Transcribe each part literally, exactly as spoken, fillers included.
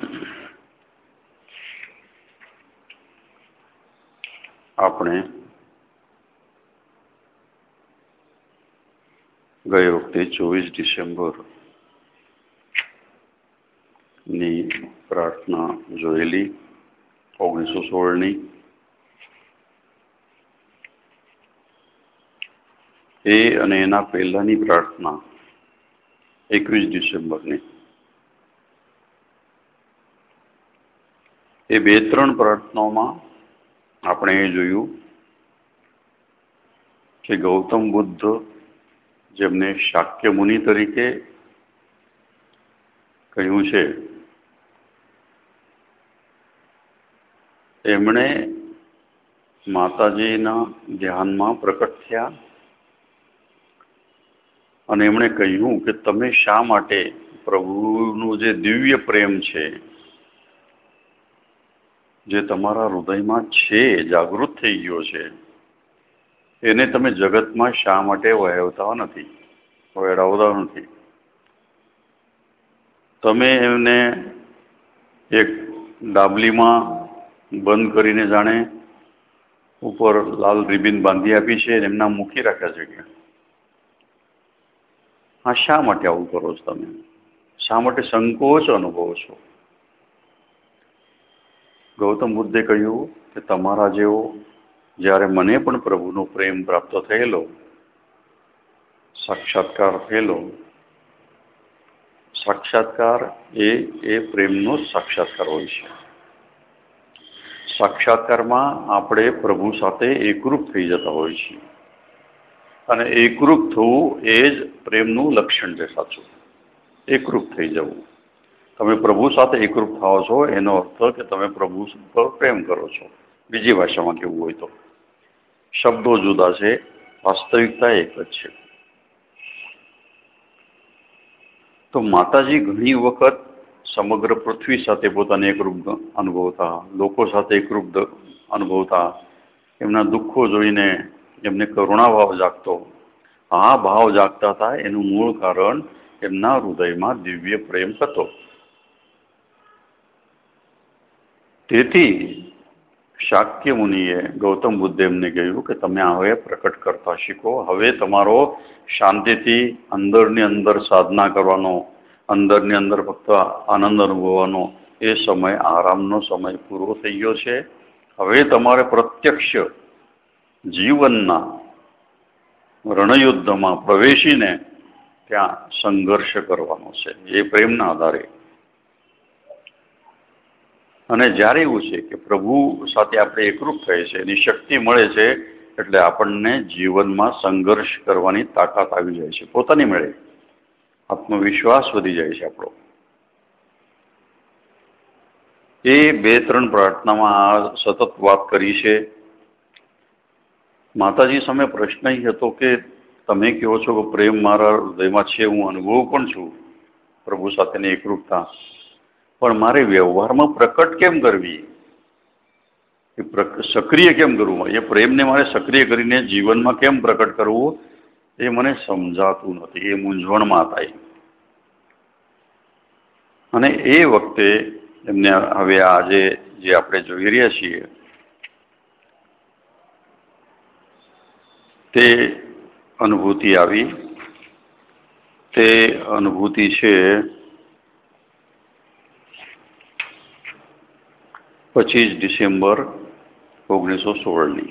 આપણે ગઈ વખતે ચોવીસ ડિસેમ્બર ની પ્રાર્થના જોયેલી, ઓગણીસો સોળની. એ અને એના પહેલાની પ્રાર્થના એકવીસ ડિસેમ્બરની. એ બે ત્રણ પ્રાર્થનાઓમાં આપણે એ જોયું કે ગૌતમ બુદ્ધ, જેમને શાક્ય મુનિ તરીકે કહ્યું છે, એમણે માતાજીના ધ્યાનમાં પ્રકટ થયા અને એમણે કહ્યું કે તમે શા માટે પ્રભુનું જે દિવ્ય પ્રેમ છે, જે તમારા હૃદયમાં છે, જાગૃત થઈ ગયો છે, એને તમે જગતમાં શા માટે વહેવતા નથી, વેડાવતા નથી. તમે એમને એક ડાબલીમાં બંધ કરીને જાણે ઉપર લાલ રિબિન બાંધી આપી છે, એમના મૂકી રાખ્યા છે. કે હા, શા માટે આવું કરો છો તમે? શા માટે સંકોચ અનુભવો છો? ગૌતમ બુદ્ધે કહ્યું કે તમારા જેવો જ્યારે મને પણ પ્રભુનો પ્રેમ પ્રાપ્ત થયેલો, સાક્ષાત્કાર થયેલો, સાક્ષાત્કાર એ એ પ્રેમનો સાક્ષાત્કાર હોય છે. સાક્ષાત્કારમાં આપણે પ્રભુ સાથે એકરૂપ થઈ જતા હોય છીએ, અને એકરૂપ થવું એ જ પ્રેમનું લક્ષણ છે સાચું. એકરૂપ થઈ જવું. તમે પ્રભુ સાથે એકરૂપ થાઓ છો એનો અર્થ કે તમે પ્રભુ પર પ્રેમ કરો છો. બીજી ભાષામાં કેવું હોય તો શબ્દો જુદા છે, વાસ્તવિકતા એક જ છે. તો માતાજી ઘણી વખત સમગ્ર પૃથ્વી સાથે પોતાને એકરૂપ અનુભવતા, લોકો સાથે એકરૂપ અનુભવતા, એમના દુઃખો જોઈને એમને કરુણા ભાવ જાગતો. આ ભાવ જાગતા હતા એનું મૂળ કારણ એમના હૃદયમાં દિવ્ય પ્રેમ હતો. તેથી શાક્ય મુનિએ ગૌતમ બુદ્ધે એમને કહ્યું કે તમે હવે પ્રકટ કરતા શીખો. હવે તમારો શાંતિથી અંદરની અંદર સાધના કરવાનો, અંદરની અંદર ફક્ત આનંદ અનુભવવાનો એ સમય, આરામનો સમય પૂરો થઈ ગયો છે. હવે તમારે પ્રત્યક્ષ જીવનના રણયુદ્ધમાં પ્રવેશીને ત્યાં સંઘર્ષ કરવાનો છે, એ પ્રેમના આધારે. અને જ્યારે એવું છે કે પ્રભુ સાથે આપણે એકરૂપ થાય છે, એની શક્તિ મળે છે, એટલે આપણને જીવનમાં સંઘર્ષ કરવાની તાકાત આવી જાય છે પોતાની મળે. આત્મવિશ્વાસ વધી જાય છે આપણો. એ બે ત્રણ પ્રાર્થનામાં આ સતત વાત કરી છે. માતાજી સામે પ્રશ્ન એ હતો કે તમે કહો છો કે પ્રેમ મારા હૃદયમાં છે, હું અનુભવ પણ છું પ્રભુ સાથેની એકરૂપતા, પણ મારે વ્યવહારમાં પ્રકટ કેમ કરવી? સક્રિય કેમ કરવું? એ પ્રેમને મારે સક્રિય કરીને જીવનમાં કેમ પ્રકટ કરવું? એ મને સમજાતું નથી. એ મૂંઝવણમાં હતા. અને એ વખતે એમને હવે આજે જે આપણે જોઈ રહ્યા છીએ તે અનુભૂતિ આવી. તે અનુભૂતિ છે પચીસ ડિસેમ્બર ઓગણીસો સોળની.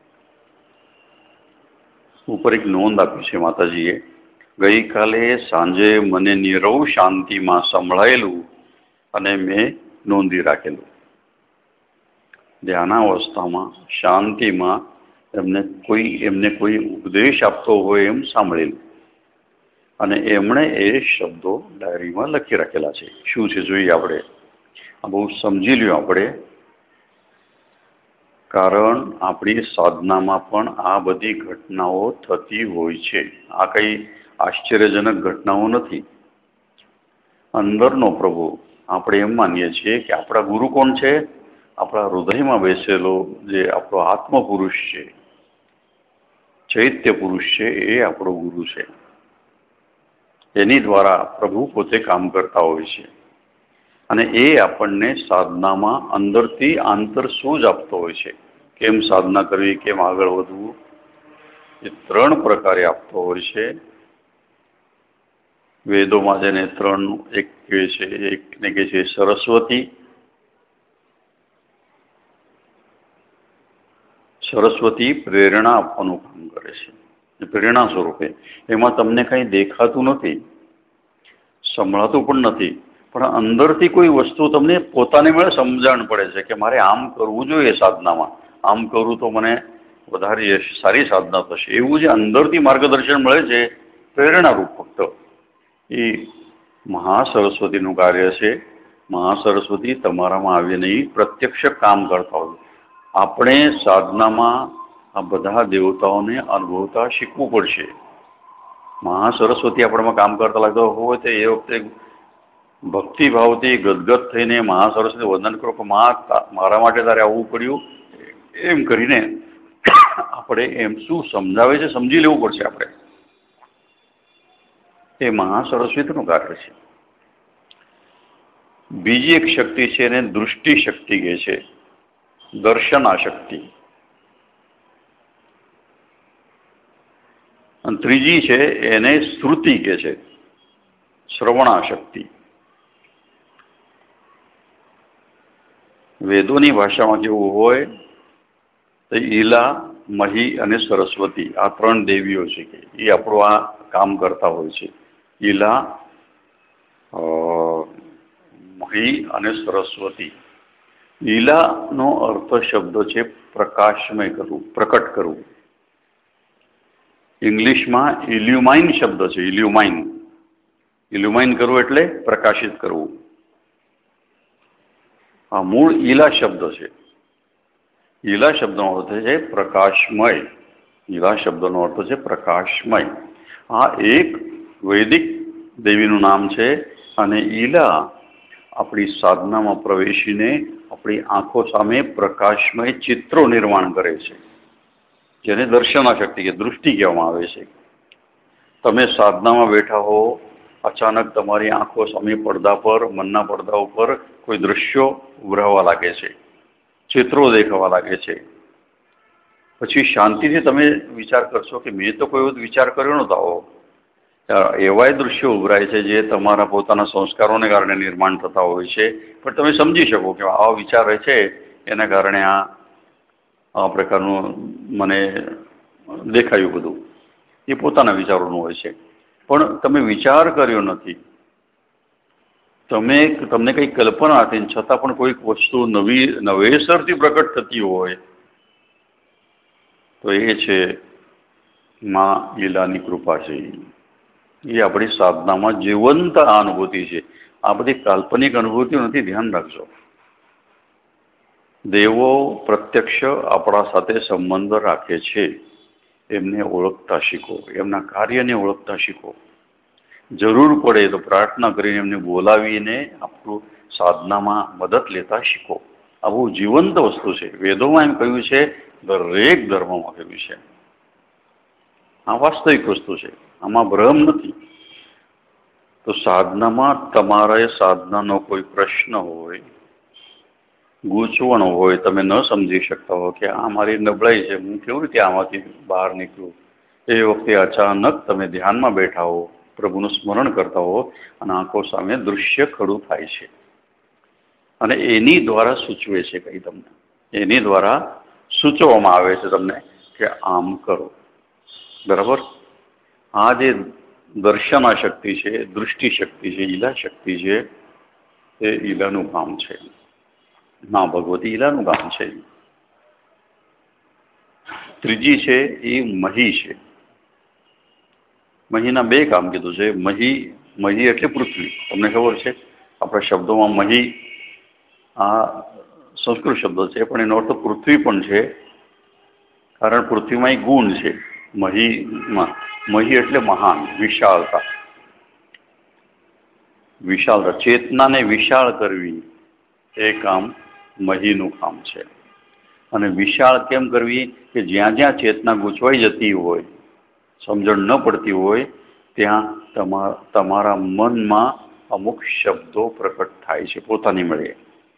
ઉપર એક નોંધ આપી છે માતાજીએ. ગઈકાલે સાંજે મને નીરવ શાંતિમાં સંભળાયેલું અને મેં નોંધી રાખેલું. ધ્યાનાવસ્થામાં શાંતિમાં એમને કોઈ એમને કોઈ ઉપદેશ આપતો હોય એમ સાંભળેલું, અને એમણે એ શબ્દો ડાયરીમાં લખી રાખેલા છે. શું છે જોઈએ આપણે. આ બહુ સમજી લ્યો આપણે, કારણ આપણી સાધનામાં પણ આ બધી ઘટનાઓ થતી હોય છે. આ કઈ આશ્ચર્યજનક ઘટનાઓ નથી. અંદરનો પ્રભુ, આપણે એમ માનીએ છીએ કે આપણા ગુરુ કોણ છે? આપણા હૃદયમાં બેસેલો જે આપણો આત્મપુરુષ છે, ચૈત્ય પુરુષ છે, એ આપણો ગુરુ છે. એની દ્વારા પ્રભુ પોતે કામ કરતા હોય છે. અને એ આપણને સાધનામાં અંદરથી આંતર સૂઝ આપતો હોય છે. કેમ સાધના કરવી, કેમ આગળ વધવું, એ ત્રણ પ્રકારે આપતો હોય છે. વેદોમાં જેને ત્રણ એક કહે છે, એકને કહે છે સરસ્વતી. સરસ્વતી પ્રેરણા આપવાનું કામ કરે છે, પ્રેરણા સ્વરૂપે. એમાં તમને કંઈ દેખાતું નથી, સંભળાતું પણ નથી, પણ અંદરથી કોઈ વસ્તુ તમને પોતાને મળે સમજણ પડે છે કે મારે આમ કરવું જોઈએ સાધનામાં, આમ કરું તો મને વધારે સારી સાધના થશે. એવું જે અંદરથી માર્ગદર્શન મળે છે, પ્રેરણારૂપ ફક્ત, એ મહાસરસ્વતીનું કાર્ય છે. મહાસરસ્વતી તમારામાં આવીને પ્રત્યક્ષ કામ કરતા હોય. આપણે સાધનામાં આ બધા દેવતાઓને અનુભવતા શીખવું પડશે. મહાસરસ્વતી આપણામાં કામ કરતા લાગતો હોય તો એ વખતે ભક્તિભાવથી ગદગદ થઈને મહાસરસ્વતી વંદન કરો કે મા મારા માટે તારે આવવું પડ્યું, એમ કરીને આપણે એમ શું સમજાવે છે સમજી લેવું પડશે. આપણે એ મહાસરસ્વતીનું કાર્ય છે. બીજી એક શક્તિ છે એને દૃષ્ટિ શક્તિ કહે છે, દર્શના શક્તિ. અને ત્રીજી છે એને શ્રુતિ કહે છે, શ્રવણા શક્તિ. વેદોની ભાષામાં કેવું હોય તો ઈલા, મહી અને સરસ્વતી આ ત્રણ દેવીઓ છે કે એ આપણું આ કામ કરતા હોય છે. ઈલા, મહી અને સરસ્વતી. ઈલાનો અર્થ શબ્દ છે પ્રકાશમય કરવું, પ્રકટ કરવું. ઇંગ્લિશમાં ઇલ્યુમાઇન શબ્દ છે, ઇલ્યુમાઇન. ઇલ્યુમાઇન કરવું એટલે પ્રકાશિત કરવું. આ મૂળ ઈલા શબ્દ છે. ઈલા શબ્દનો અર્થ છે પ્રકાશમય. ઈલા શબ્દનો અર્થ છે પ્રકાશમય. આ એક વૈદિક દેવીનું નામ છે. અને ઈલા આપણી સાધનામાં પ્રવેશીને આપણી આંખો સામે પ્રકાશમય ચિત્રો નિર્માણ કરે છે, જેને દર્શના શક્તિ કે દૃષ્ટિ કહેવામાં આવે છે. તમે સાધનામાં બેઠા હો, અચાનક તમારી આંખો સામે પડદા પર, મનના પડદા ઉપર કોઈ દૃશ્યો ઉભરાવા લાગે છે, ચિત્રો દેખાવા લાગે છે. પછી શાંતિથી તમે વિચાર કરશો કે મેં તો કોઈ વિચાર કર્યો નહોતો આવો. એવાય દૃશ્યો ઉભરાય છે જે તમારા પોતાના સંસ્કારોને કારણે નિર્માણ થતા હોય છે. પણ તમે સમજી શકો કે આવા વિચાર રહે છે એના કારણે આ આ પ્રકારનું મને દેખાયું બધું. એ પોતાના વિચારોનું હોય છે, પણ તમે વિચાર કર્યો નથી. તમે તમને કંઈક કલ્પના હતી છતાં પણ કોઈક વસ્તુ નવી નવેસરથી પ્રકટ થતી હોય તો એ છે મા લીલાની કૃપા છે. એ આપણી સાધનામાં જીવંત અનુભૂતિ છે. આ બધી કાલ્પનિક અનુભૂતિ નથી, ધ્યાન રાખજો. દેવો પ્રત્યક્ષ આપણા સાથે સંબંધ રાખે છે. એમને ઓળખતા શીખો, એમના કાર્યને ઓળખતા શીખો. જરૂર પડે તો પ્રાર્થના કરીને એમને બોલાવીને આપણું સાધનામાં મદદ લેતા શીખો. આ બહુ જીવંત વસ્તુ છે. વેદોમાં એમ કહ્યું છે, દરેક ધર્મમાં કહ્યું છે. આ વાસ્તવિક વસ્તુ છે, આમાં ભ્રમ નથી. તો સાધનામાં તમારે સાધનાનો કોઈ પ્રશ્ન હોય, ગૂંચવણ હોય, તમે ન સમજી શકતા હો કે આ મારી નબળાઈ છે, હું કેવી રીતે આમાંથી બહાર નીકળું, એ વખતે અચાનક તમે ધ્યાનમાં બેઠા હો, પ્રભુનું સ્મરણ કરતા હો અને આંખો સામે દૃશ્ય ખડું થાય છે. અને એની દ્વારા સૂચવે છે કંઈ તમને, એની દ્વારા સૂચવવામાં આવે છે તમને કે આમ કરો. બરાબર? આ જે દર્શના શક્તિ છે, દૃષ્ટિ શક્તિ છે, ઈલા શક્તિ છે, એ ઈલાનું કામ છે. મા ભગવતી ઈલાનું કામ છે. ત્રીજી છે એ મહી છે. મહીના બે કામ કીધું છે. મહી મહી એટલે પૃથ્વી. તમને ખબર છે આપણા શબ્દોમાં મહી આ સંસ્કૃત શબ્દ છે, પણ એનો અર્થ પૃથ્વી પણ છે. કારણ પૃથ્વીમાં એક ગુણ છે મહીમાં. મહી એટલે મહાન, વિશાળતા. વિશાળતા, ચેતનાને વિશાળ કરવી એ કામ મહીનું કામ છે. અને વિશાળ કેમ કરવી કે જ્યાં જ્યાં ચેતના ગૂંચવાઈ જતી હોય, સમજણ ન પડતી હોય, ત્યાં તમા તમારા મનમાં અમુક શબ્દો પ્રકટ થાય છે પોતાની મળે.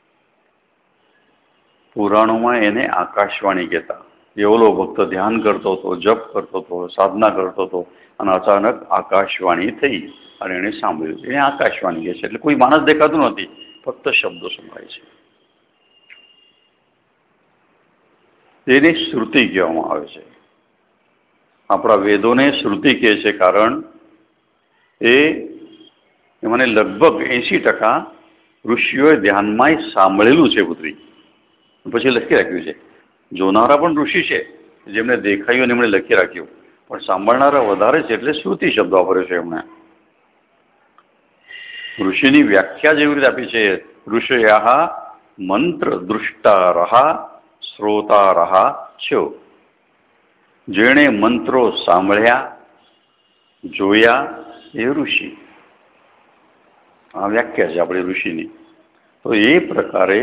પુરાણોમાં એને આકાશવાણી કહેતા. એવલો ભક્ત ધ્યાન કરતો હતો, જપ કરતો હતો, સાધના કરતો હતો અને અચાનક આકાશવાણી થઈ અને એને સાંભળ્યું. એને આકાશવાણી કહે છે. એટલે કોઈ માણસ દેખાતું નથી, ફક્ત શબ્દો સંભળાય છે. તેને શ્રુતિ કહેવામાં આવે છે. આપણા વેદોને શ્રુતિ કહે છે કારણ એ મને લગભગ એંશી ટકા ઋષિઓએ ધ્યાનમાં સાંભળેલું છે પુત્રી. પછી લખી રાખ્યું છે. જોનારા પણ ઋષિ છે, જેમને દેખાયું અને એમણે લખી રાખ્યું, પણ સાંભળનારા વધારે છે એટલે શ્રુતિ શબ્દ વાપર્યો છે એમણે. ઋષિની વ્યાખ્યા જેવી રીતે આપી છે, ઋષયા મંત્ર દૃષ્ટારહા શ્રોતારહા છો. જેણે મંત્રો સાંભળ્યા જોયા એ ઋષિ. આ વ્યાખ્યા છે આપણી ઋષિની. તો એ પ્રકારે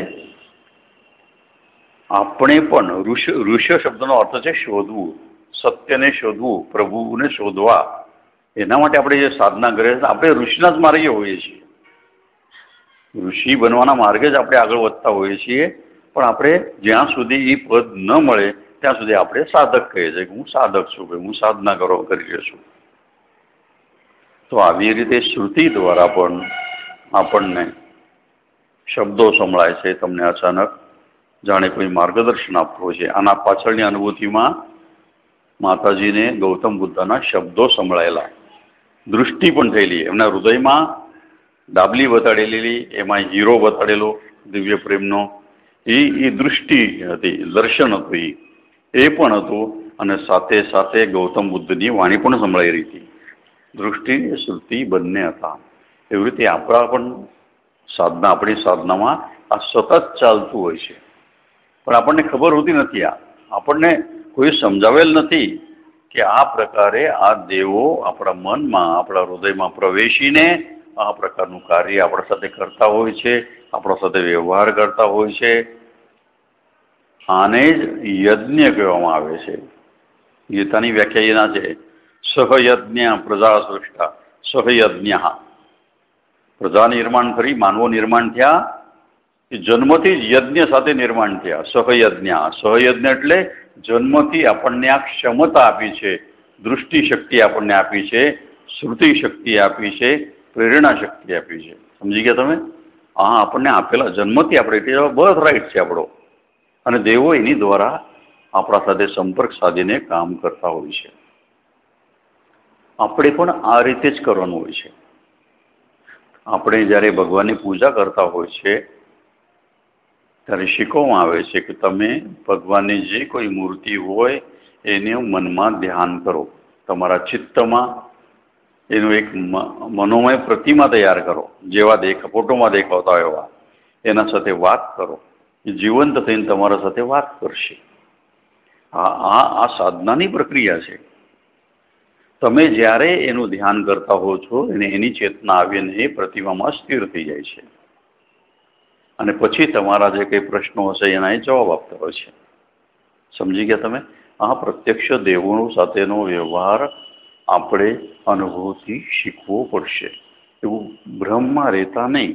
આપણે પણ ઋષ ઋષ શબ્દનો અર્થ છે શોધવું, સત્યને શોધવું, પ્રભુને શોધવા. એના માટે આપણે જે સાધના કરીએ છીએ આપણે ઋષિના જ માર્ગે હોઈએ છીએ. ઋષિ બનવાના માર્ગે જ આપણે આગળ વધતા હોઈએ છીએ. પણ આપણે જ્યાં સુધી એ પદ ન મળે ત્યાં સુધી આપણે સાધક કહીએ છીએ કે હું સાધક છું, કે હું સાધના કરો કરી રહ્યો છું. તો આવી રીતે શ્રુતિ દ્વારા પણ આપણને શબ્દો સંભળાય છે. તમને અચાનક જાણે કોઈ માર્ગદર્શન આપતું હોય છે. આના પાછળની અનુભૂતિમાં માતાજીને ગૌતમ બુદ્ધના શબ્દો સંભળાયેલા, દૃષ્ટિ પણ થયેલી. એમના હૃદયમાં ડાબલી બતાડેલી, એમાં હીરો બતાડેલો દિવ્ય પ્રેમનો, એ એ દૃષ્ટિ હતી, દર્શન હતું. એ એ પણ હતું અને સાથે સાથે ગૌતમ બુદ્ધની વાણી પણ સંભળાઈ રહી હતી. દૃષ્ટિ શ્રુતિ બંને હતા. એવી રીતે આપણા પણ સાધના, આપણી સાધનામાં આ સતત ચાલતું હોય છે. પણ આપણને ખબર હોતી નથી. આ આપણને કોઈ સમજાવેલ નથી કે આ પ્રકારે આ દેવો આપણા મનમાં, આપણા હૃદયમાં પ્રવેશીને આ પ્રકારનું કાર્ય આપણા સાથે કરતા હોય છે, આપણા સાથે વ્યવહાર કરતા હોય છે. આને જ યજ્ઞ કહેવામાં આવે છે. ગીતાની વ્યાખ્યા એના છે, સહયજ્ઞ પ્રજા સૃષ્ટા સહયજ્ઞ. પ્રજા નિર્માણ કરી, માનવો નિર્માણ થયા, એ જન્મથી જ યજ્ઞ સાથે નિર્માણ થયા. સહયજ્ઞ. સહયજ્ઞ એટલે જન્મથી આપણને આ ક્ષમતા આપી છે, દૃષ્ટિ શક્તિ આપણને આપી છે, શ્રુતિ શક્તિ આપી છે, પ્રેરણા શક્તિ આપી છે. સમજી ગયા તમે? હા, આપણને આપેલા જન્મથી આપણે બર્થ રાઈટ છે આપણો. અને દેવો એની દ્વારા આપણા સાથે સંપર્ક સાધીને કામ કરતા હોય છે. આપણે પણ આ રીતે જ કરવાનું હોય છે. આપણે જ્યારે ભગવાનની પૂજા કરતા હોય છે ત્યારે શીખવવામાં આવે છે કે તમે ભગવાનની જે કોઈ મૂર્તિ હોય એને મનમાં ધ્યાન કરો. તમારા ચિત્તમાં એનું એક મનોમય પ્રતિમા તૈયાર કરો, જેવા દેખ ફોટોમાં દેખાતા હોય એવા. એના સાથે વાત કરો. એ જીવંત થઈને તમારા સાથે વાત કરશે. આ આ આ સાધનાની પ્રક્રિયા છે. તમે જ્યારે એનું ધ્યાન કરતા હો છો અને એની ચેતના આવીને એ પ્રતિમામાં સ્થિર થઈ જાય છે. અને પછી તમારા જે કંઈ પ્રશ્નો હશે એના એ જવાબ આપતા હોય છે. સમજી ગયા તમે? આ પ્રત્યક્ષ દેવો સાથેનો વ્યવહાર આપણે અનુભવથી શીખવો પડશે. એવું ભ્રમમાં રહેતા નહીં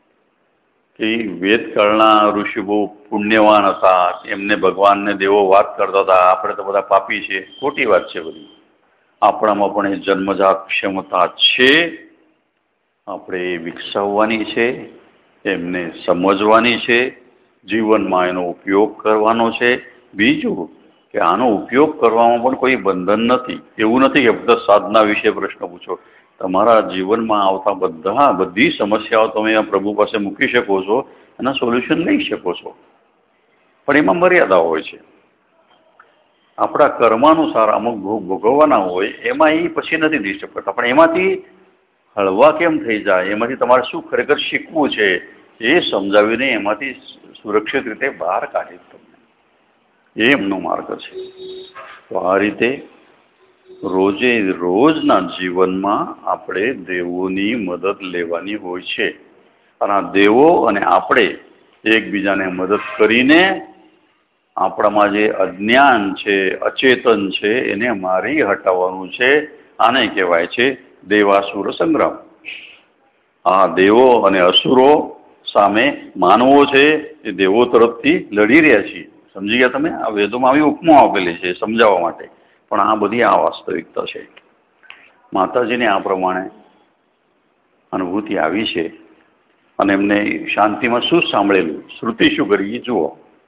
કે વેદકાળના ઋષિ બહુ પુણ્યવાન હતા, એમને ભગવાનને દેવો વાત કરતા હતા, આપણે તો બધા પાપી છે. ખોટી વાત છે બધી. આપણામાં પણ એ જન્મજાત ક્ષમતા છે. આપણે એ વિકસાવવાની છે, એમને સમજવાની છે, જીવનમાં એનો ઉપયોગ કરવાનો છે. બીજું કે આનો ઉપયોગ કરવામાં પણ કોઈ બંધન નથી. એવું નથી કે બધા સાધના વિશે પ્રશ્ન પૂછો. તમારા જીવનમાં આવતા બધા બધી સમસ્યાઓ તમે આ પ્રભુ પાસે મૂકી શકો છો, એના સોલ્યુશન લઈ શકો છો. પણ એમાં મર્યાદા હોય છે. આપણા કર્માનુસાર અમુક ભોગ ભોગવવાના હોય, એમાં એ પછી નથી થઈ શકતા. પણ એમાંથી હળવા કેમ થઈ જાય, એમાંથી તમારે શું ખરેખર શીખવું છે એ સમજાવીને એમાંથી સુરક્ષિત રીતે બહાર કાઢી તમને. એ એમનો માર્ગ છે. તો આ રીતે રોજે રોજના જીવનમાં આપણે દેવોની મદદ લેવાની હોય છે. અને આ દેવો અને આપણે એકબીજાને મદદ કરીને આપણામાં જે અજ્ઞાન છે, અચેતન છે, એને મારી હટાવવાનું છે. આને કહેવાય છે દેવાસુર સંગ્રામ. આ દેવો અને અસુરો સામે માનવો છે એ દેવો તરફથી લડી રહ્યા છીએ. સમજી ગયા તમે? આ વેદોમાં આવી ઉપમા આપેલી છે સમજાવવા માટે, પણ આ બધી આ વાસ્તવિકતા છે. માતાજીને આ પ્રમાણે અનુભૂતિ આવી છે અને એમને શાંતિમાં શું સાંભળેલું, શ્રુતિ શું કરી જુઓ.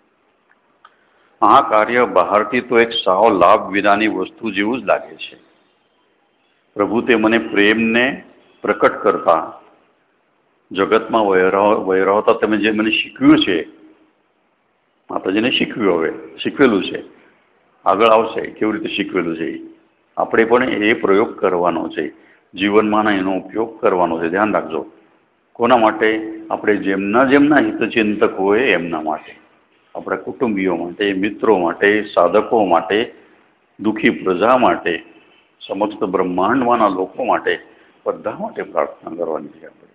આ કાર્ય બહારથી તો એક સાવ લાભ વિનાની વસ્તુ જેવું જ લાગે છે. પ્રભુ તે મને પ્રેમને પ્રકટ કરતા જગતમાં વૈરાવતા તમે જે મને શીખવ્યું છે, માતાજીને શીખવ્યું, હવે શીખવેલું છે, આગળ આવશે કેવી રીતે શીખવેલું છે. આપણે પણ એ પ્રયોગ કરવાનો છે, જીવનમાં એનો ઉપયોગ કરવાનો છે. ધ્યાન રાખજો. કોના માટે? આપણે જેમના જેમના હિતચિંતક હોય એમના માટે, આપણા કુટુંબીઓ માટે, મિત્રો માટે, સાધકો માટે, દુઃખી પ્રજા માટે, સમસ્ત બ્રહ્માંડમાંના લોકો માટે, બધા માટે પ્રાર્થના કરવાની છે. આપણે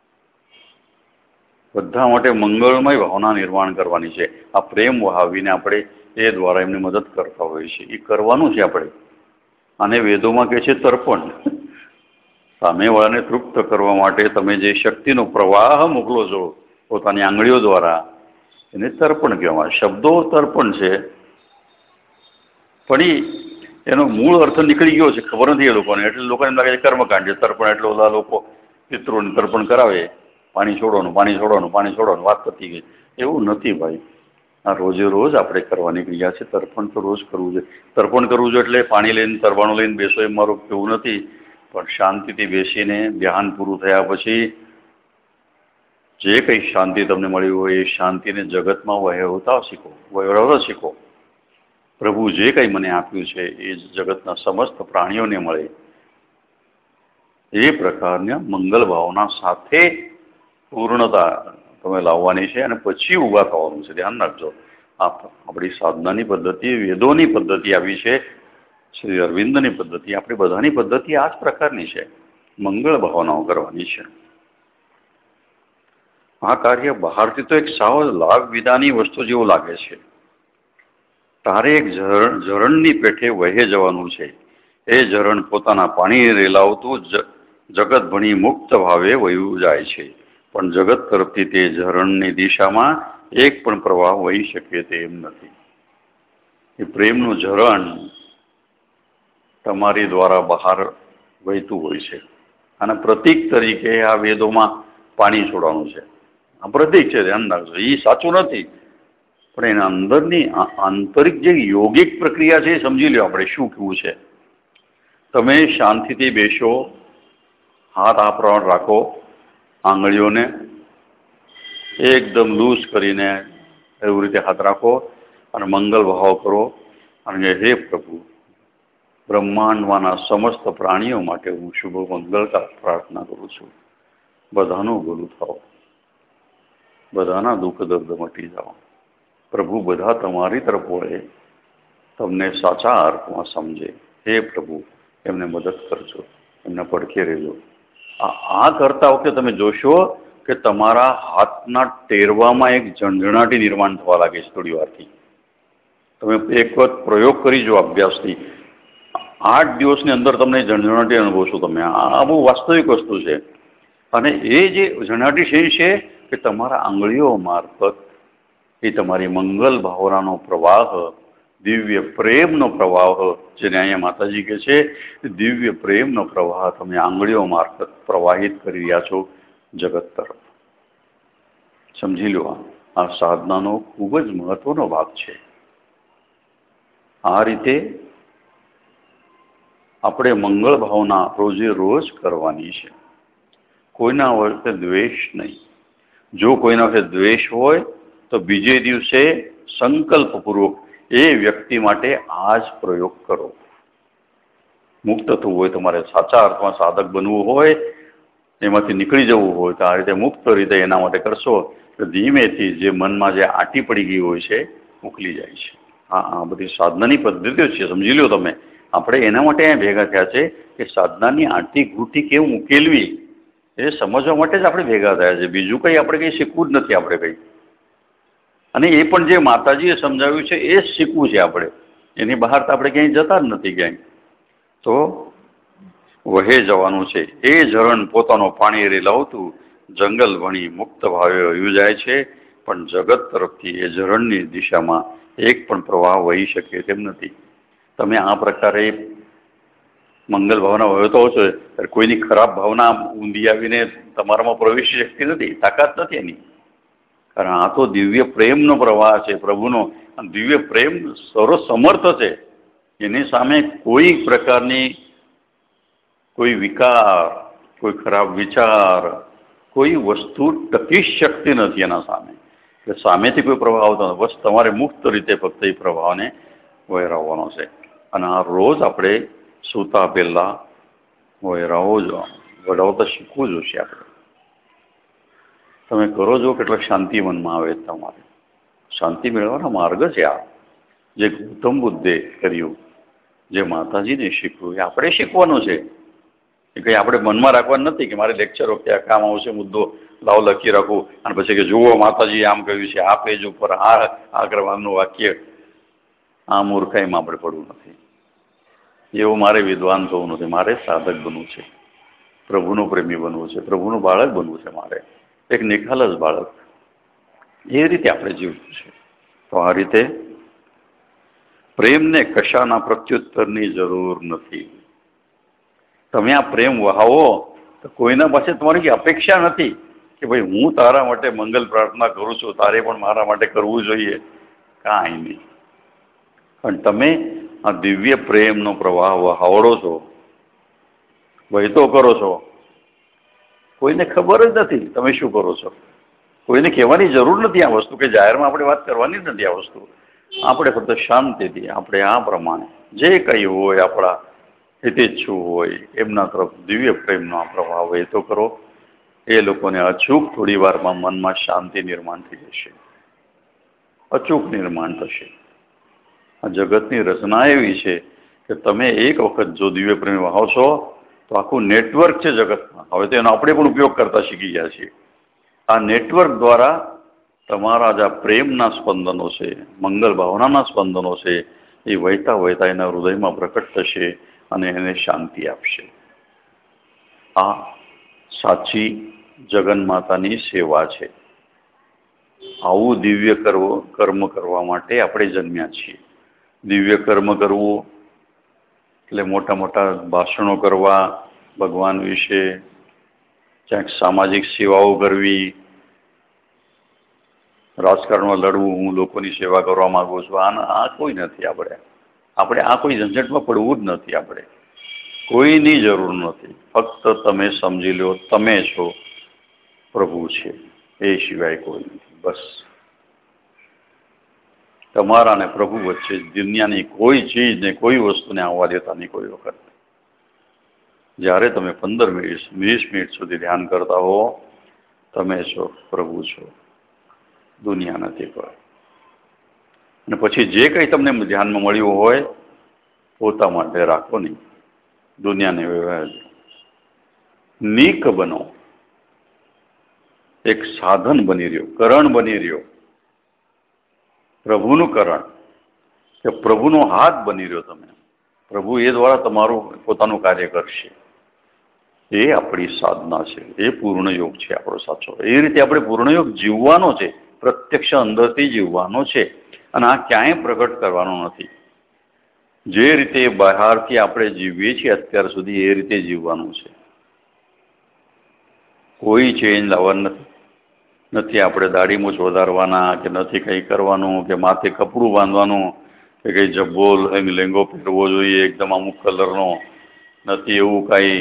બધા માટે મંગળમય ભાવના નિર્માણ કરવાની છે. આ પ્રેમ વહાવીને આપણે એ દ્વારા એમને મદદ કરતા હોઈએ છીએ. એ કરવાનું છે આપણે. આને વેદોમાં કહે છે તર્પણ. સામેવાળાને તૃપ્ત કરવા માટે તમે જે શક્તિનો પ્રવાહ મોકલો છો પોતાની આંગળીઓ દ્વારા, એને તર્પણ કહેવાય. શબ્દો તર્પણ છે, પણ એનો મૂળ અર્થ નીકળી ગયો છે, ખબર નથી એ લોકોને. એટલે લોકોને એમ લાગે છે કર્મકાંડ છે તર્પણ, એટલે બધા લોકો પિતૃઓને તર્પણ કરાવે, પાણી છોડવાનું પાણી છોડવાનું પાણી છોડવાનું, વાત પતી ગઈ. એવું નથી ભાઈ. આ રોજે રોજ આપણે કરવાની ક્રિયા છે. તર્પણ તો રોજ કરવું છે. તર્પણ કરવું છે એટલે પાણી લઈને તરવાનું લઈને બેસો એમ મારું કેવું નથી, પણ શાંતિથી બેસીને ધ્યાન પૂરું થયા પછી જે કંઈ શાંતિ તમને મળી હોય એ શાંતિને જગતમાં વહેવતા શીખો, વહેવતા શીખો. પ્રભુ જે કંઈ મને આપ્યું છે એ જગતના સમસ્ત પ્રાણીઓને મળે એ પ્રકારના મંગલ ભાવના સાથે પૂર્ણતા તમે લાવવાની છે અને પછી ઊભા થવાનું છે. ધ્યાન રાખજો. આ આપણી સાધનાની પદ્ધતિ, વેદોની પદ્ધતિ આવી છે, શ્રી અરવિંદની પદ્ધતિ, આપણી બધાની પદ્ધતિ આ જ પ્રકારની છે. મંગળ ભાવનાઓ કરવાની છે. આ કાર્ય બહારથી તો એક સાવ લાભ વિનાની વસ્તુ જેવું લાગે છે. તારે એક ઝરણ ઝરણની પેઠે વહે જવાનું છે. એ ઝરણ પોતાના પાણી રેલાવતું જગત ભણી મુક્ત ભાવે વહ્યું જાય છે, પણ જગત તરફથી તે ઝરણની દિશામાં એક પણ પ્રવાહ વહી શકે તેમ નથી. એ પ્રેમનું ઝરણ તમારી દ્વારા બહાર વહેતું હોય છે. અને પ્રતીક તરીકે આ વેદોમાં પાણી છોડવાનું છે. આ પ્રતીક છે, ધ્યાન રાખજો. એ સાચું નથી, પણ એના અંદરની આંતરિક જે યોગિક પ્રક્રિયા છે એ સમજી લો. આપણે શું કહેવું છે. તમે શાંતિથી બેસો, હાથ આ પ્રમાણે રાખો, આંગળીઓને એકદમ લૂઝ કરીને એવી રીતે હાથ રાખો અને મંગલ ભાવ કરો અને હે પ્રભુ, બ્રહ્માંડમાંના સમસ્ત પ્રાણીઓ માટે હું શુભ મંગળતા પ્રાર્થના કરું છું. બધાનું ભલું થાવ, બધાના દુઃખ દર્દ મટી જાઓ. પ્રભુ બધા તમારી તરફ વળે, તમને સાચા અર્થમાં સમજે. હે પ્રભુ, એમને મદદ કરજો, એમના પડખે રહેજો. આ કરતા વખતે તમે જોશો કે તમારા હાથના ટેરવામાં એક ઝણઝણાટી નિર્માણ થવા લાગે છે. થોડી વારથી તમે એક વખત પ્રયોગ કરી જો અભ્યાસથી, આઠ દિવસની અંદર તમને ઝણઝણાટી અનુભવશો તમે. આ બહુ વાસ્તવિક વસ્તુ છે. અને એ જે ઝણઝણાટી છે છે કે તમારા આંગળીઓ મારફત એ તમારી મંગલ ભાવનાનો પ્રવાહ, દિવ્ય પ્રેમનો પ્રવાહ, જેને અહીંયા માતાજી કહે છે દિવ્ય પ્રેમનો પ્રવાહ તમે આંગળીઓ મારફત પ્રવાહિત કરી રહ્યા છો જગત તરફ. સમજી લો, આ સાધનાનો ખૂબ જ મહત્વનો ભાગ છે. આ રીતે આપણે મંગળ ભાવના રોજે રોજ કરવાની છે. કોઈના વખતે દ્વેષ નહીં. જો કોઈના વખતે દ્વેષ હોય તો બીજે દિવસે સંકલ્પપૂર્વક એ વ્યક્તિ માટે આ જ પ્રયોગ કરો. મુક્ત થવું હોય, તમારે સાચા અર્થમાં સાધક બનવું હોય, એમાંથી નીકળી જવું હોય તો આ રીતે મુક્ત રીતે એના માટે કરશો તો ધીમેથી જે મનમાં જે આટી પડી ગઈ હોય છે ઉકલી જાય છે. હા, આ બધી સાધનાની પદ્ધતિઓ છે, સમજી લો તમે. આપણે એના માટે અહીંયા ભેગા થયા છે કે સાધનાની આંટી ઘૂંટી કેમ ઉકેલવી એ સમજવા માટે જ આપણે ભેગા થયા છે. બીજું કંઈ આપણે કંઈ શીખવું જ નથી આપણે કંઈ. અને એ પણ જે માતાજીએ સમજાવ્યું છે એ જ શીખવું છે આપણે. એની બહાર તો આપણે ક્યાંય જતા જ નથી ક્યાંય. તો વહે જવાનું છે. એ ઝરણ પોતાનો પાણી રેલાવતું જંગલ ભણી મુક્ત ભાવે વહ્યું જાય છે, પણ જગત તરફથી એ ઝરણની દિશામાં એક પણ પ્રવાહ વહી શકે તેમ નથી. તમે આ પ્રકારે મંગલ ભાવના વહેતો હો છો ત્યારે કોઈની ખરાબ ભાવના ઊંધી આવીને તમારામાં પ્રવેશી શકતી નથી, તાકાત નથી એની. કારણ આ તો દિવ્ય પ્રેમનો પ્રવાહ છે પ્રભુનો. દિવ્ય પ્રેમ સર્વસમર્થ છે. એની સામે કોઈ પ્રકારની કોઈ વિકાર, કોઈ ખરાબ વિચાર, કોઈ વસ્તુ ટકી શકતી નથી એના સામે. એટલે સામેથી કોઈ પ્રભાવ આવતો નથી. બસ તમારે મુક્ત રીતે ફક્ત એ પ્રભાવને વહેરાવવાનો છે. અને આ રોજ આપણે સૂતા પહેલા વહેરાવો જ વડાવતા શીખવું જોઈશે આપણે. તમે કરો છો કેટલો શાંતિ મનમાં આવે તમારે. શાંતિ મેળવવાનો માર્ગ છે આ. જે ગૌતમ બુદ્ધે કર્યું, જે માતાજીને શીખવું, એ આપણે શીખવાનું છે. એ કંઈ આપણે મનમાં રાખવાનું નથી કે મારે લેક્ચર વખતે આ કામ આવશે મુદ્દો લાવ લખી રાખું અને પછી કે જુઓ માતાજી આમ કહ્યું છે, આ પેજ ઉપર આ આ કરવાનું વાક્ય. આ મૂર્ખાઈમાં આપણે પડવું નથી. એવું મારે વિદ્વાન થવું નથી. મારે સાધક બનવું છે, પ્રભુનું પ્રેમી બનવું છે, પ્રભુનું બાળક બનવું છે. મારે એક નિખાલસ બાળક. એ રીતે આપણે જીવવું છે. તો આ રીતે પ્રેમને કશાના પ્રત્યુત્તરની જરૂર નથી. તમે આ પ્રેમ વહાવો તો કોઈના પાસે તમારી અપેક્ષા નથી કે ભાઈ હું તારા માટે મંગલ પ્રાર્થના કરું છું, તારે પણ મારા માટે કરવું જોઈએ. કાંઈ નહીં. પણ તમે આ દિવ્ય પ્રેમનો પ્રવાહ વહાવડો છો, વહેતો કરો છો. કોઈને ખબર જ નથી તમે શું કરો છો. કોઈને કહેવાની જરૂર નથી આ વસ્તુ, કે જાહેરમાં આપણે વાત કરવાની જ નથી આ વસ્તુ. આપણે ફક્ત શાંતિથી આપણે આ પ્રમાણે જે કંઈ હોય આપણા હિતેચ્છુ હોય એમના તરફ દિવ્ય પ્રેમનો આ પ્રભાવ વહેતો કરો. એ લોકોને અચૂક થોડી વારમાં મનમાં શાંતિ નિર્માણ થઈ જશે. અચૂક નિર્માણ થશે. આ જગતની રચના એવી છે કે તમે એક વખત જો દિવ્ય પ્રેમ વહાવશો તો આખું નેટવર્ક છે જગતમાં. હવે તો એનો આપણે પણ ઉપયોગ કરતા શીખી ગયા છીએ. આ નેટવર્ક દ્વારા તમારા જે પ્રેમના સ્પંદનો છે, મંગલ ભાવનાના સ્પંદનો છે, એ વહેતા વહેતા એના હૃદયમાં પ્રકટ થશે અને એને શાંતિ આપશે. આ સાચી જગન્માતાની સેવા છે. આવું દિવ્ય કરવો કર્મ કરવા માટે આપણે જન્મ્યા છીએ. દિવ્ય કર્મ કરવું એટલે મોટા મોટા ભાષણો કરવા ભગવાન વિશે, ક્યાંક સામાજિક સેવાઓ કરવી, રાજકારણમાં લડવું, હું લોકોની સેવા કરવા માગું છું. આ આ કોઈ નથી. આપણે આપણે આ કોઈ ઝંઝટમાં પડવું જ નથી. આપણે કોઈની જરૂર નથી. ફક્ત તમે સમજી લો તમે છો, પ્રભુ છે, એ સિવાય કોઈ નથી. બસ તમારા અને પ્રભુ વચ્ચે દુનિયાની કોઈ ચીજને કોઈ વસ્તુને આવવા દેતા નહીં કોઈ વખત. જ્યારે તમે પંદર મિનિટ વીસ મિનિટ સુધી ધ્યાન કરતા હો, તમે છો, પ્રભુ છો, દુનિયા નથી કોઈ. અને પછી જે કંઈ તમને ધ્યાનમાં મળ્યું હોય પોતા માટે રાખો નહીં, દુનિયાને વ્યવહાર નીક બનો. એક સાધન બની રહ્યો, કરણ બની રહ્યો, પ્રભુનું કરણ, કે પ્રભુનો હાથ બની રહ્યો તમે. પ્રભુ એ દ્વારા તમારું પોતાનું કાર્ય કરશે. એ આપણી સાધના છે. એ પૂર્ણયોગ છે આપણો સાચો. એ રીતે આપણે પૂર્ણયોગ જીવવાનો છે. પ્રત્યક્ષ અંદરથી જીવવાનો છે. અને આ ક્યાંય પ્રગટ કરવાનો નથી. જે રીતે બહારથી આપણે જીવીએ છીએ અત્યાર સુધી એ રીતે જીવવાનું છે. કોઈ ચેન્જ લાવવાનું નથી. નથી આપણે દાઢી મૂછ વધારવાના, કે નથી કંઈ કરવાનું, કે માથે કપડું બાંધવાનું, કે કંઈ જબ્બો લેંગો પહેરવો જોઈએ એકદમ અમુક કલરનો, નથી એવું કાંઈ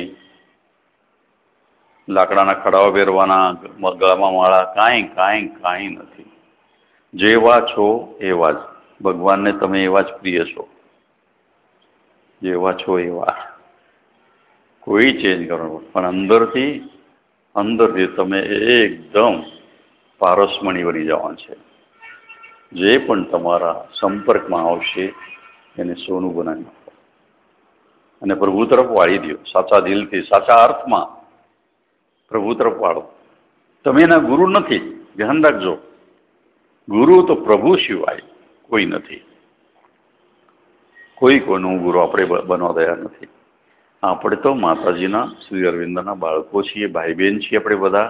લાકડાના ખડાઓ પહેરવાના, ગળામાં માળા, કાંઈ કાંઈ કાંઈ નથી. જેવા છો એવા જ. ભગવાનને તમે એવા જ પ્રિય છો. જેવા છો એવા. કોઈ ચેન્જ કરવાનું. પણ અંદરથી અંદરથી તમે એકદમ પારસમણી બની જવાનું છે. જે પણ તમારા સંપર્કમાં આવશે એને સોનું બનાવી નાખો અને પ્રભુ તરફ વાળી દો. સાચા દિલથી, સાચા અર્થમાં પ્રભુ તરફ વાળો. તમે એના ગુરુ નથી, ધ્યાન રાખજો. ગુરુ તો પ્રભુ સિવાય કોઈ નથી. કોઈ કોઈનું ગુરુ આપણે બનવા તૈયાર નથી. આપણે તો માતાજીના શ્રી અરવિંદના બાળકો છીએ, ભાઈ બહેન છીએ. આપણે બધા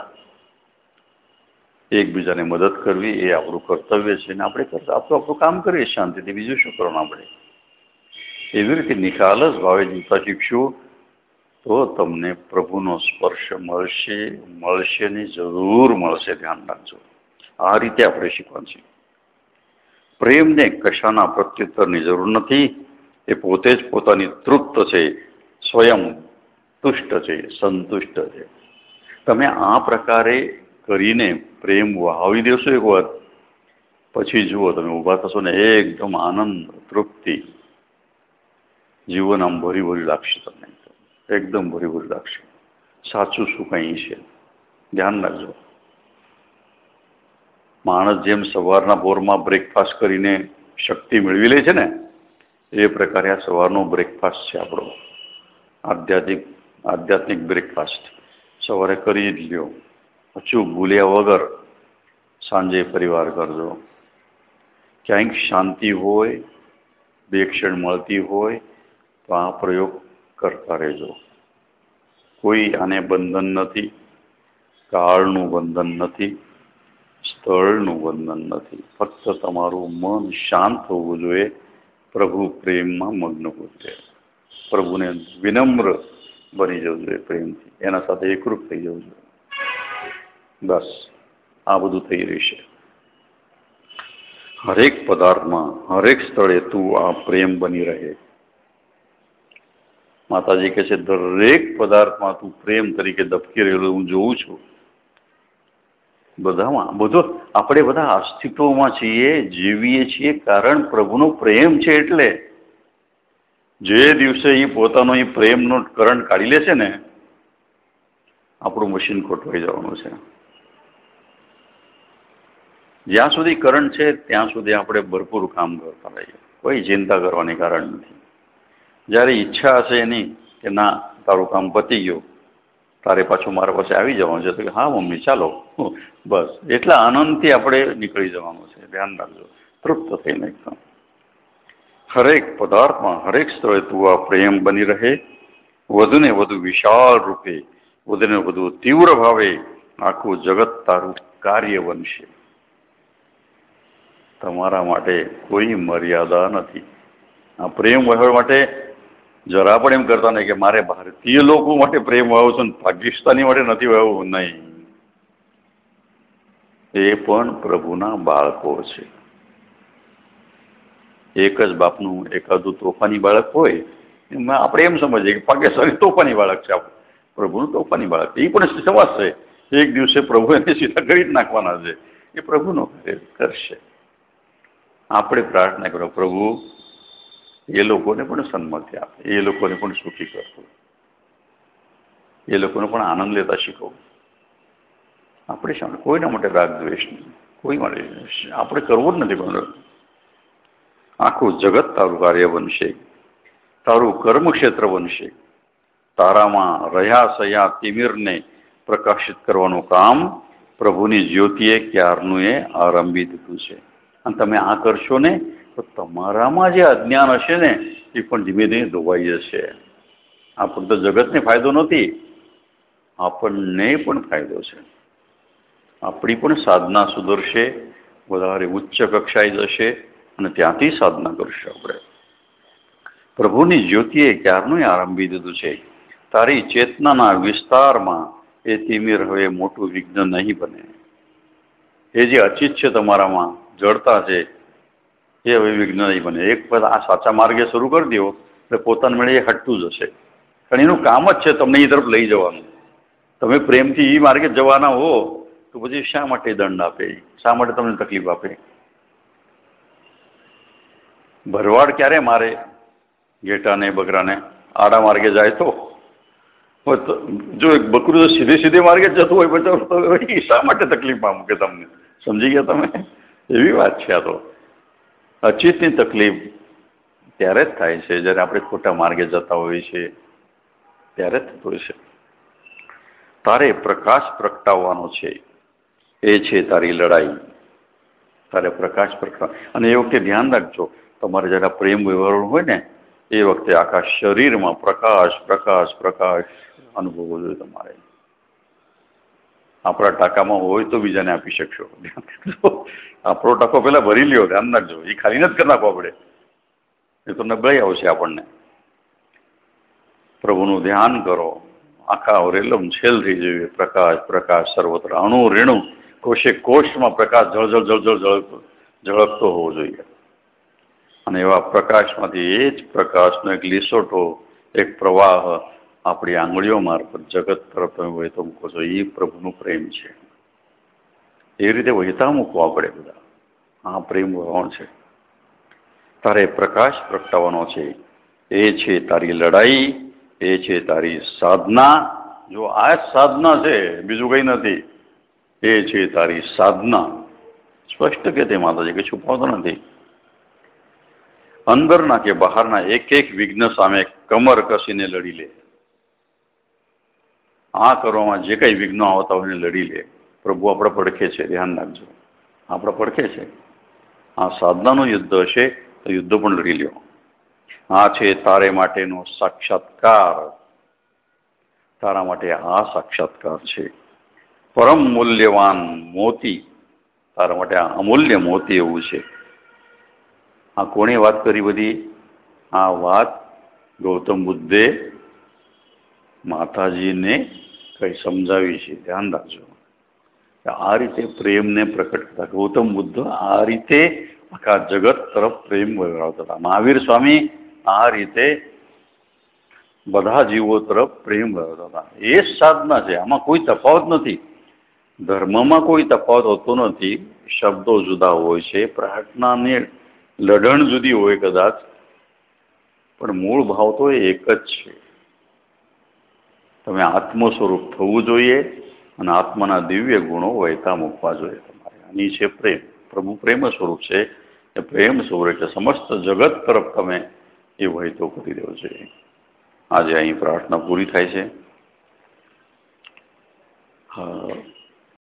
એકબીજાને મદદ કરવી એ આપણું કર્તવ્ય છે, ને આપણે કરતા આપણું આપણું કામ કરીએ શાંતિથી. બીજું શું કરવાનું આપણે? એવી રીતે નિખાલસ ભાવે જીવતા શીખશું તો તમને પ્રભુનો સ્પર્શ મળશે મળશે ને જરૂર મળશે. ધ્યાન રાખજો. આ રીતે આપણે શીખવાનું છે. પ્રેમને કશાના પ્રત્યુત્તરની જરૂર નથી. એ પોતે જ પોતાની તૃપ્ત છે, સ્વયં તુષ્ટ છે, સંતુષ્ટ છે. તમે આ પ્રકારે કરીને પ્રેમ વહાવી દેશો એક વાર, પછી જુઓ તમે ઊભા થશો ને એકદમ આનંદ, તૃપ્તિ, જીવન આમ ભરી ભરી લાગશે. તમને એકદમ ભરી ભરી લાગશે. સાચું સુખ અહીં છે. ધ્યાન રાખજો. માણસ જેમ સવારના પોરમાં બ્રેકફાસ્ટ કરીને શક્તિ મેળવી લે છે ને, એ પ્રકારે આ સવારનો બ્રેકફાસ્ટ છે આપણો, આધ્યાત્મિક આધ્યાત્મિક બ્રેકફાસ્ટ. સવારે કરી જ લ્યો, અચૂક ભૂલ્યા વગર. સાંજે પરિવાર કરજો. ક્યાંક શાંતિ હોય, બે ક્ષણ મળતી હોય તો આ પ્રયોગ કરતા રહેજો. કોઈ આને બંધન નથી, કાળનું બંધન નથી, સ્થળનું બંધન નથી. ફક્ત તમારું મન શાંત હોવું જોઈએ, પ્રભુ પ્રેમમાં મગ્ન હોવું જોઈએ, પ્રભુને વિનમ્ર બની જવું જોઈએ પ્રેમથી, એના સાથે એકરૂપ થઈ જવું જોઈએ. બસ આ બધું થઈ રહેશે. હરેક પદાર્થમાં, હરેક સ્થળે તું આ પ્રેમ બની રહે. માતાજી કહે છે દરેક પદાર્થમાં તું પ્રેમ તરીકે દબકી રહેલો હું જોઉં છું. બધામાં બધો આપણે બધા અસ્તિત્વમાં છીએ, જીવીએ છીએ, કારણ પ્રભુનો પ્રેમ છે. એટલે જે દિવસે એ પોતાનો એ પ્રેમનો કરંટ કાઢી લે છે ને, આપણું મશીન ખોટવાઈ જવાનું છે. જ્યાં સુધી કરંટ છે ત્યાં સુધી આપણે ભરપૂર કામ કરતા રહીએ, કોઈ ચિંતા કરવાની કારણ નથી. જ્યારે ઈચ્છા હશે એની કે ના તારું કામ પતી ગયું, તારે પાછું મારા પાસે આવી જવાનું છે, તો કે હા મમ્મી ચાલો, બસ એટલા આનંદથી આપણે નીકળી જવાનું છે. ધ્યાન રાખજો. તૃપ્ત થઈને એકદમ હરેક પદાર્થમાં, હરેક સ્થળે તું આ પ્રેમ બની રહે. વધુને વધુ વિશાળ રૂપે, વધુને વધુ તીવ્ર ભાવે આખું જગત તારું કાર્ય બનશે. તમારા માટે કોઈ મર્યાદા નથી. આ પ્રેમ વહેવા માટે જરા પણ એમ કરતા નહીં કે મારે ભારતીય લોકો માટે પ્રેમ વાવો છો ને પાકિસ્તાની માટે નથી વાવવું. નહીં, એ પણ પ્રભુના બાળકો છે. એક જ બાપનું એકાદું તોફાની બાળક હોય, એમાં આપણે એમ સમજીએ કે પાકિસ્તાની તોફાની બાળક છે. આપણું પ્રભુનું તોફાની બાળક એ પણ સમાજશે. એક દિવસે પ્રભુ એને સીધા કરી જ નાખવાના છે. એ પ્રભુનો કરશે. આપણે પ્રાર્થના કરો પ્રભુ એ લોકોને પણ સન્મતિ આપે, એ લોકોને પણ સુખી કરતો, એ લોકોને પણ આનંદ લેતા શીખવો. આપણે શા કોઈના માટે રાગ દ્વેષ નહીં, કોઈ માટે આપણે કરવું જ નથી. પણ આખું જગત તારું કાર્ય બનશે, તારું કર્મક્ષેત્ર બનશે. તારામાં રહ્યા સયા તિમિરને પ્રકાશિત કરવાનું કામ પ્રભુની જ્યોતિએ ક્યારનું એ આરંભી દીધું છે. અને તમે આ કરશો ને તો તમારામાં જે અજ્ઞાન હશે ને એ પણ ધીમે ધીમે ધોવાઈ જશે. આ ફક્ત જગતને ફાયદો નથી, આપણને પણ ફાયદો છે. આપણી પણ સાધના સુધરશે, વધારે ઉચ્ચ કક્ષાએ જશે અને ત્યાંથી સાધના કરશું આપણે. પ્રભુની જ્યોતિએ ક્યારનું આરંભી દીધું છે. તારી ચેતનાના વિસ્તારમાં એ તિમિર હવે મોટું વિઘ્ન નહીં બને. એ જે અચિત છે તમારામાં, જડતા છે, એ હવે વિઘ્ન નહીં બને. એક વખત આ સાચા માર્ગે શરૂ કરી દો એટલે પોતાના મેળે એ હટતું જશે. કારણ એનું કામ જ છે તમને એ તરફ લઈ જવાનું. તમે પ્રેમથી એ માર્ગે જવાના હો તો પછી શા માટે દંડ આપે, શા માટે તમને તકલીફ આપે? ભરવાડ ક્યારે મારે ઘેટાને બકરાને? આડા માર્ગે જાય તો. જો એક બકરું સીધે સીધે માર્ગે જતું હોય પછી શા માટે તકલીફમાં મૂકે તમને? સમજી ગયા તમે? એવી વાત છે. આ તો અચિતની તકલીફ ત્યારે જ થાય છે જ્યારે આપણે ખોટા માર્ગે જતા હોઈએ છીએ, ત્યારે જ થતું હોય છે. તારે પ્રકાશ પ્રગટાવવાનો છે, એ છે તારી લડાઈ. તારે પ્રકાશ પ્રગટાવ. અને એ વખતે ધ્યાન રાખજો, તમારે જરા પ્રેમ વ્યવહાર હોય ને એ વખતે આખા શરીરમાં પ્રકાશ પ્રકાશ પ્રકાશ અનુભવવો જોઈએ તમારે. આપણા ટાંકામાં હોય તો બીજાને આપી શકશો. આપણો ટાંકો પેલા ભરી લ્યો, ધ્યાન રાખજો. એ ખાલી નથી કરી નાખવો આપણે, એ તો નબળાઈ આવશે આપણને. પ્રભુનું ધ્યાન કરો, આખા રેલમ છેલ થઈ જોઈએ. પ્રકાશ પ્રકાશ સર્વત્ર, અણુ રેણુ કોષે કોષમાં પ્રકાશ જળજળ જળજળ ઝળકતો ઝળકતો હોવો જોઈએ. અને એવા પ્રકાશમાંથી એ જ પ્રકાશનો એક લીસોટો, એક પ્રવાહ આપણી આંગળીઓ મારફત જગત તરફ તમે વહેતો મૂકો છો. એ પ્રભુનો પ્રેમ છે. એ રીતે વહેતા મૂકવો આપણે બધા. આ પ્રેમ વહાણ છે. તારે પ્રકાશ પ્રગટાવવાનો છે. એ છે તારી લડાઈ, એ છે તારી સાધના. જો આ જ સાધના છે, બીજું કંઈ નથી. એ છે તારી સાધના. સ્પષ્ટ કે તે માતાજી કે છુપાવતો નથી. અંદરના કે બહારના એક એક વિઘ્ન સામે કમર કસીને લડી લે. આ કરવામાં જે કંઈ વિઘ્નો આવતા હોય એને લડી લે. પ્રભુ આપણે પડખે છે, ધ્યાન રાખજો. આપણે પડખે છે. આ સાધનાનું યુદ્ધ હશે તો યુદ્ધ પણ લડી લ્યો. આ છે તારે માટેનો સાક્ષાત્કાર. તારા માટે આ સાક્ષાત્કાર છે. પરમ મૂલ્યવાન મોતી, તારા માટે આ અમૂલ્ય મોતી એવું છે. આ કોણે વાત કરી બધી? આ વાત ગૌતમ બુદ્ધે માતાજીને કઈ સમજાવી છે. ધ્યાન રાખજો. આ રીતે પ્રેમને પ્રકટ કરતા ગૌતમ બુદ્ધ આ રીતે આખા જગત તરફ પ્રેમ વહેરાવતા હતા. મહાવીર સ્વામી આ રીતે બધા જીવો તરફ પ્રેમ વહેરાવતા હતા. એ જ સાધના છે. આમાં કોઈ તફાવત નથી. ધર્મમાં કોઈ તફાવત હોતો નથી. શબ્દો જુદા હોય છે, પ્રાર્થનાની લઢણ જુદી હોય કદાચ, પણ મૂળ ભાવ તો એ એક જ છે. તમે આત્મ સ્વરૂપ થવું જોઈએ અને આત્માના દિવ્ય ગુણો વહેતા મૂકવા જોઈએ તમારે. આની છે પ્રેમ. પ્રભુ પ્રેમ સ્વરૂપ છે. એ પ્રેમ સ્વરૂપ એટલે સમસ્ત જગત તરફ તમે એ વહેતો કરી દેવો જોઈએ. આજે અહીં પ્રાર્થના પૂરી થાય છે. હા.